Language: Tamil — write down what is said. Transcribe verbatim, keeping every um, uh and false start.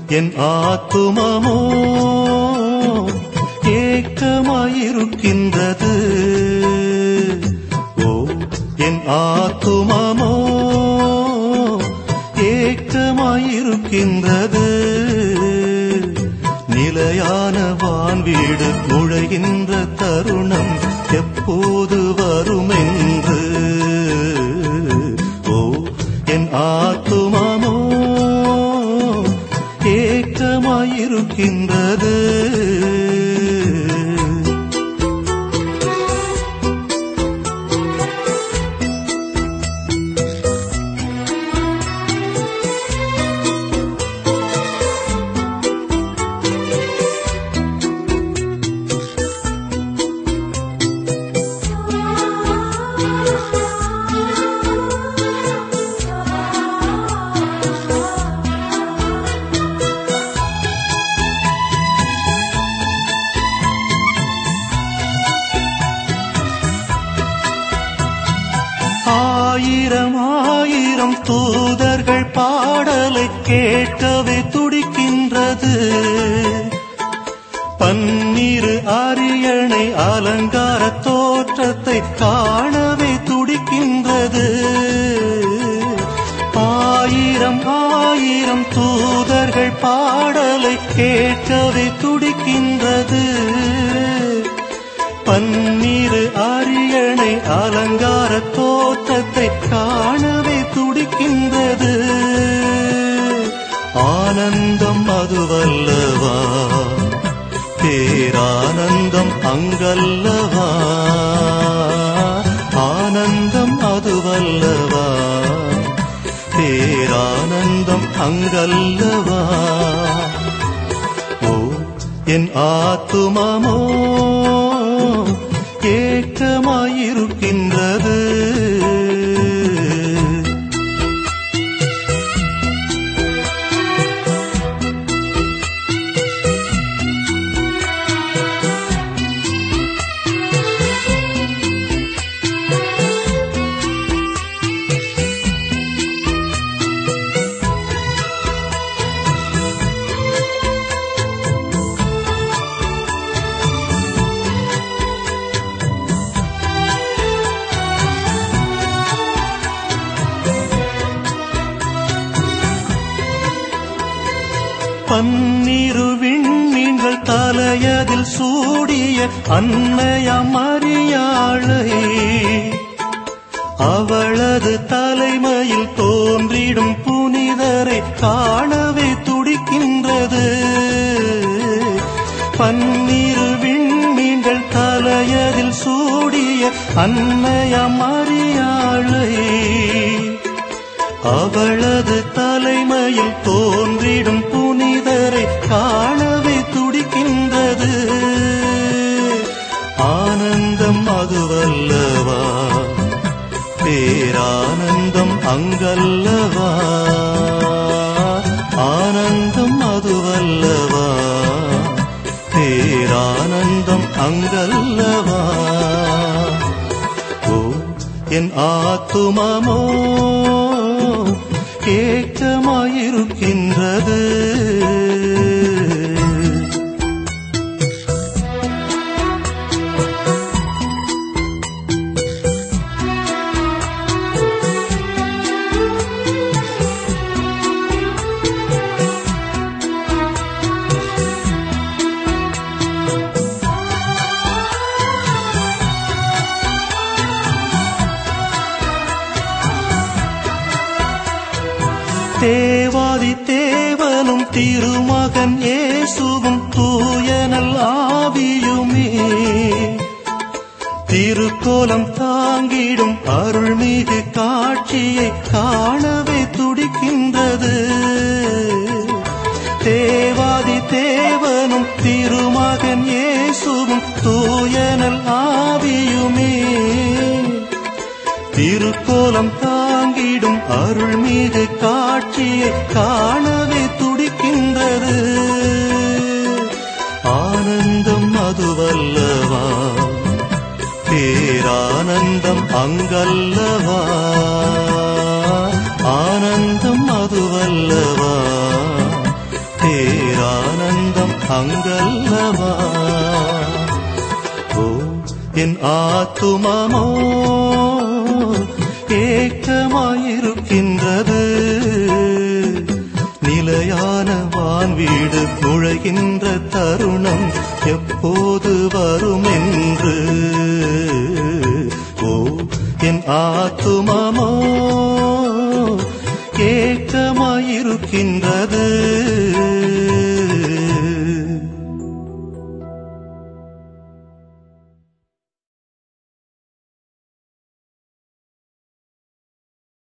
என் ஆத்துமமோ ஏக்கமாயிருக்கின்றது. ஓ என் ஆத்துமமோ ஏக்கமாயிருக்கின்றது. நிலையான வான்வீடு நுழைகின்ற தருணம் எப்போது வருமென்று. ஓ என் ஆத்துமமோ ஏக்கமாயிருக்கின்றது. ஆயிரம் ஆயிரம் தூதர்கள் பாடலை கேட்கவே துடிக்கின்றது. பன்னிரு அரியணை அலங்கார தோற்றத்தை காணவே துடிக்கின்றது. ஆயிரம் ஆயிரம் தூதர்கள் பாடலை கேட்கவே துடிக்கின்றது. பன்னிரு அரியணை அலங்கார தோற்றத்தை காணவே துடிக்கின்றது. ஆனந்தம் அதுவல்லவா, பேரானந்தம் அங்கல்லவா. ஆனந்தம் அதுவல்லவா, பேரானந்தம் அங்கல்லவா. ஓ என் ஆத்துமமோ ஏக்கமாயிருக்கின்றது. பன்னிரு விண்மீன்கள் தலையதில் சூடிய அன்னையாம் மரியாளை அவளது தலைமையில் தோன்றிடும் புனிதரை காணவே துடிக்கின்றது. பன்னிரு விண்மீன்கள் தலையதில் சூடிய அன்னையாம் மரியாளை அவளது தலைமையில் தோன்றிடும் புனிதரை காணவே துடிக்கின்றது. ஆனந்தம் அதுவல்லவா, பேரானந்தம் அங்கல்லவா. ஆனந்தம் அதுவல்லவா, பேரானந்தம் அங்கல்லவா. ஓ என் ஆத்துமமோ ஏக்கமாயிருக்கின்றது. தேவாதி தேவனும் திருமகன் இயேசுவும் தூயனல் ஆவியுமே திருக்கோலம் தாங்கிடும் அருள்மிகு காட்சியை காணவே துடிக்கின்றது. தேவாதி தேவனும் திருமகன் இயேசுவும் தூயனல் ஆவியுமே திருக்கோலம் தாங்கிடும் அருள்மிகு காட்சியை காணவே துடிக்கின்றது. ஆனந்தம் அதுவல்லவா, பேரானந்தம் அங்கல்லவா. ஆனந்தம் அதுவல்லவா, அங்கல்லவா. ஓ என் ஆத்துமமோ ஏக்கமாயிருக்கின்றது, நிலையான வான்வீடு நுழைகின்ற தருணம் எப்போது வரும் என்று. ஓ என் ஆத்துமமோ ஏக்கமாயிருக்கின்றது.